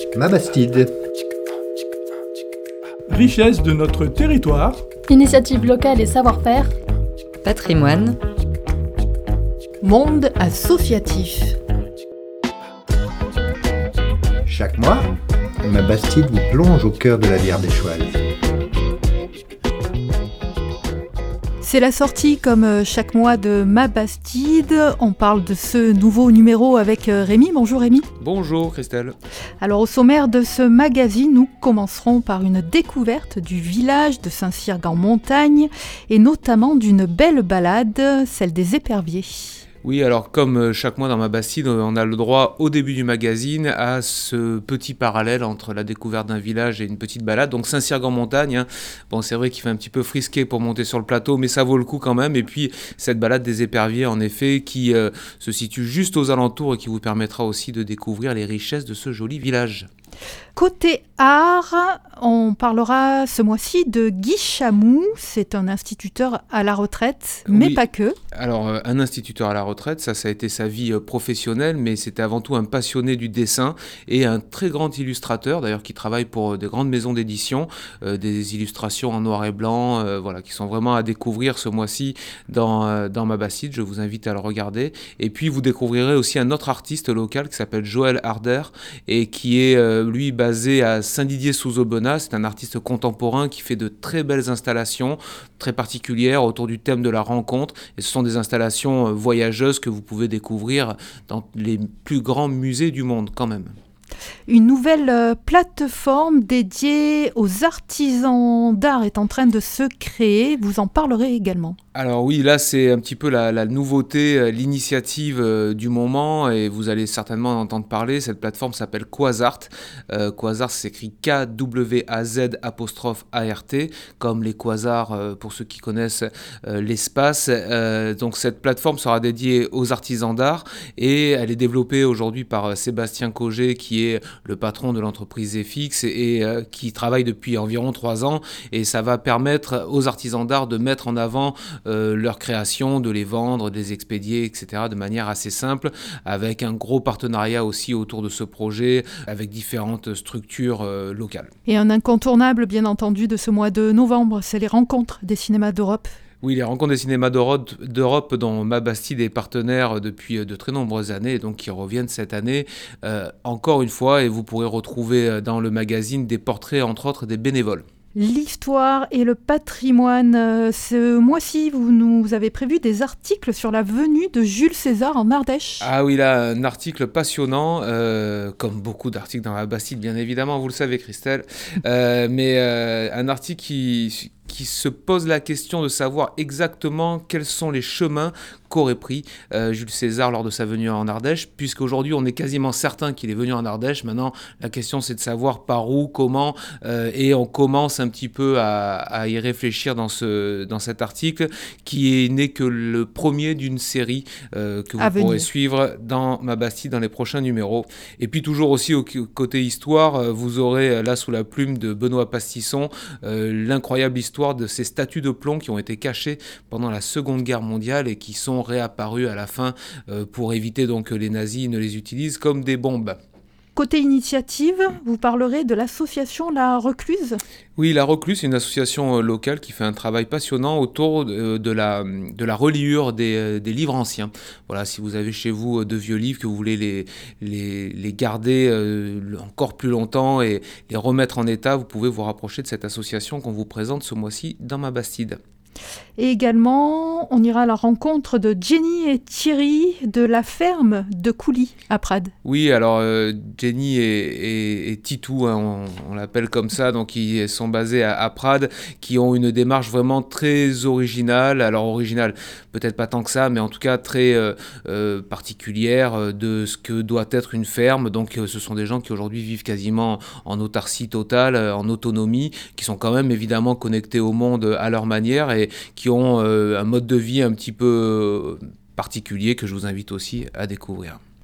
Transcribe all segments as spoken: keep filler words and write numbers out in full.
Ma Bastide. Richesse de notre territoire. Initiatives locales et savoir-faire. Patrimoine. Monde associatif. Chaque mois, Ma Bastide vous plonge au cœur de la vie ardéchoise. C'est la sortie, comme chaque mois, de Ma Bastide. On parle de ce nouveau numéro avec Rémi. Bonjour Rémi. Bonjour Christelle. Alors au sommaire de ce magazine, nous commencerons par une découverte du village de Saint-Cirgue-en-Montagne et notamment d'une belle balade, celle des éperviers. Oui, alors comme chaque mois dans Ma Bastide, on a le droit au début du magazine à ce petit parallèle entre la découverte d'un village et une petite balade. Donc Saint-Cirgue-en-Montagne, hein. Bon, c'est vrai qu'il fait un petit peu frisqué pour monter sur le plateau, mais ça vaut le coup quand même. Et puis cette balade des éperviers, en effet, qui euh, se situe juste aux alentours et qui vous permettra aussi de découvrir les richesses de ce joli village. Côté art, on parlera ce mois-ci de Guy Chamou. C'est un instituteur à la retraite, mais oui. Pas que. Alors, euh, un instituteur à la retraite, ça, ça a été sa vie euh, professionnelle, mais c'était avant tout un passionné du dessin et un très grand illustrateur, d'ailleurs, qui travaille pour euh, de grandes maisons d'édition, euh, des illustrations en noir et blanc, euh, voilà, qui sont vraiment à découvrir ce mois-ci dans, euh, dans Ma Bastide. Je vous invite à le regarder. Et puis, vous découvrirez aussi un autre artiste local qui s'appelle Joël Harder et qui est, euh, lui, basé à Saint-Didier-sous-Aubenas. C'est un artiste contemporain qui fait de très belles installations, très particulières autour du thème de la rencontre. Et ce sont des installations voyageuses que vous pouvez découvrir dans les plus grands musées du monde quand même. Une nouvelle euh, plateforme dédiée aux artisans d'art est en train de se créer. Vous en parlerez également. Alors oui, là c'est un petit peu la, la nouveauté, l'initiative euh, du moment et vous allez certainement en entendre parler. Cette plateforme s'appelle Quasart. Euh, Quasart s'écrit K W A Z apostrophe A R T, comme les quasars euh, pour ceux qui connaissent euh, l'espace. Euh, donc cette plateforme sera dédiée aux artisans d'art et elle est développée aujourd'hui par euh, Sébastien Cogé qui est le patron de l'entreprise Zefix et, et euh, qui travaille depuis environ trois ans et ça va permettre aux artisans d'art de mettre en avant Euh, leur création, de les vendre, de les expédier, et cetera de manière assez simple, avec un gros partenariat aussi autour de ce projet, avec différentes structures euh, locales. Et un incontournable, bien entendu, de ce mois de novembre, c'est les rencontres des cinémas d'Europe. Oui, les rencontres des cinémas d'Europe, d'Europe dont Ma Bastide est partenaire depuis de très nombreuses années, et donc qui reviennent cette année euh, encore une fois, et vous pourrez retrouver dans le magazine des portraits, entre autres, des bénévoles. L'histoire et le patrimoine. Ce mois-ci, vous nous avez prévu des articles sur la venue de Jules César en Ardèche. Ah oui, là, un article passionnant, euh, comme beaucoup d'articles dans La Bastide, bien évidemment, vous le savez, Christelle, euh, mais euh, un article qui... qui se pose la question de savoir exactement quels sont les chemins qu'aurait pris euh, Jules César lors de sa venue en Ardèche, puisqu'aujourd'hui on est quasiment certain qu'il est venu en Ardèche. Maintenant, la question c'est de savoir par où, comment, euh, et on commence un petit peu à, à y réfléchir dans, ce, dans cet article, qui n'est que le premier d'une série euh, que vous à pourrez venir. suivre dans Ma Bastide dans les prochains numéros. Et puis toujours aussi au côté histoire, vous aurez là sous la plume de Benoît Pastisson euh, l'incroyable histoire de ces statues de plomb qui ont été cachées pendant la Seconde Guerre mondiale et qui sont réapparues à la fin euh, pour éviter donc que les nazis ne les utilisent comme des bombes. Côté initiative, vous parlerez de l'association La Recluse. Oui, La Recluse, c'est une association locale qui fait un travail passionnant autour de, de, la, de la reliure des, des livres anciens. Voilà, si vous avez chez vous de vieux livres, que vous voulez les, les, les garder euh, encore plus longtemps et les remettre en état, vous pouvez vous rapprocher de cette association qu'on vous présente ce mois-ci dans Ma Bastide. Et également, on ira à la rencontre de Jenny et Thierry de la ferme de Coulis à Prades. Oui, alors euh, Jenny et, et, et Titou, hein, on, on l'appelle comme ça, donc ils sont basés à, à Prades, qui ont une démarche vraiment très originale. Alors originale, peut-être pas tant que ça, mais en tout cas très euh, euh, particulière de ce que doit être une ferme. Donc euh, ce sont des gens qui aujourd'hui vivent quasiment en autarcie totale, en autonomie, qui sont quand même évidemment connectés au monde à leur manière et qui ont euh, un mode de vie un petit peu particulier que je vous invite aussi à découvrir.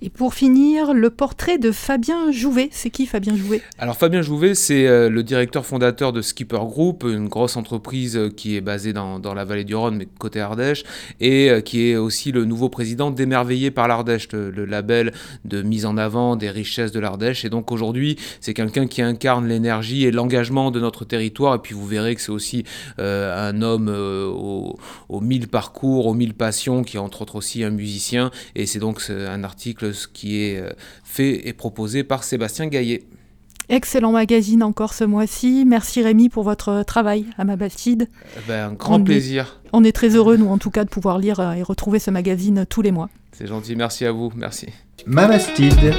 Et pour finir, le portrait de Fabien Jouvet. C'est qui Fabien Jouvet ? Alors Fabien Jouvet, c'est euh, le directeur fondateur de Skipper Group, une grosse entreprise euh, qui est basée dans, dans la vallée du Rhône, mais côté Ardèche, et euh, qui est aussi le nouveau président d'Émerveillé par l'Ardèche, le, le label de mise en avant des richesses de l'Ardèche. Et donc aujourd'hui, c'est quelqu'un qui incarne l'énergie et l'engagement de notre territoire. Et puis vous verrez que c'est aussi euh, un homme euh, aux, aux mille parcours, aux mille passions, qui est entre autres aussi un musicien. Et c'est donc un article qui est fait et proposé par Sébastien Gaillet. Excellent magazine encore ce mois-ci. Merci Rémi pour votre travail à Ma Bastide. Ben, un grand on plaisir. Est, on est très heureux, nous en tout cas, de pouvoir lire et retrouver ce magazine tous les mois. C'est gentil, merci à vous, merci. Ma Bastide.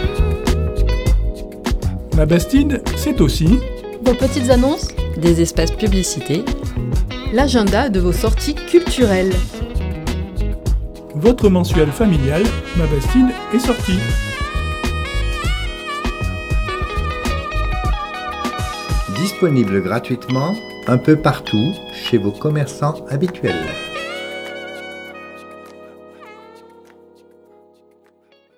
Ma Bastide, c'est aussi vos petites annonces, des espaces publicités, l'agenda de vos sorties culturelles. votre mensuel familial, Ma Bastide est sortie. Disponible gratuitement un peu partout chez vos commerçants habituels.